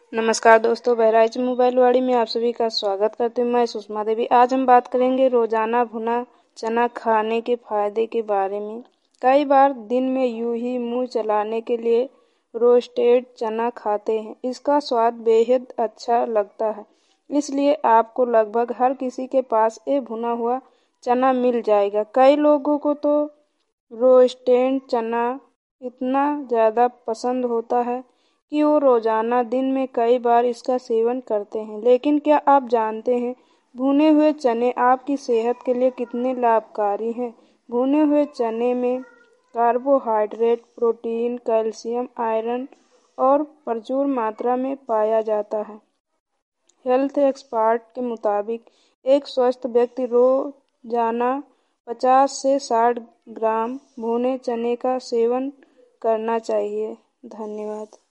नमस्कार दोस्तों, बहराइच मोबाइल वाड़ी में आप सभी का स्वागत करते हैं। मैं सुषमा देवी। आज हम बात करेंगे रोजाना भुना चना खाने के फायदे के बारे में। कई बार दिन में यूं ही मुंह चलाने के लिए रोस्टेड चना खाते हैं। इसका स्वाद बेहद अच्छा लगता है, इसलिए आपको लगभग हर किसी के पास ये भुना हुआ चना मिल जाएगा। कई लोगों को तो रोस्टेड चना इतना ज़्यादा पसंद होता है कि वो रोजाना दिन में कई बार इसका सेवन करते हैं। लेकिन क्या आप जानते हैं भुने हुए चने आपकी सेहत के लिए कितने लाभकारी हैं? भुने हुए चने में कार्बोहाइड्रेट, प्रोटीन, कैल्शियम, आयरन और प्रचुर मात्रा में पाया जाता है। हेल्थ एक्सपर्ट के मुताबिक एक स्वस्थ व्यक्ति रोजाना 50 से 60 ग्राम भुने चने का सेवन करना चाहिए। धन्यवाद।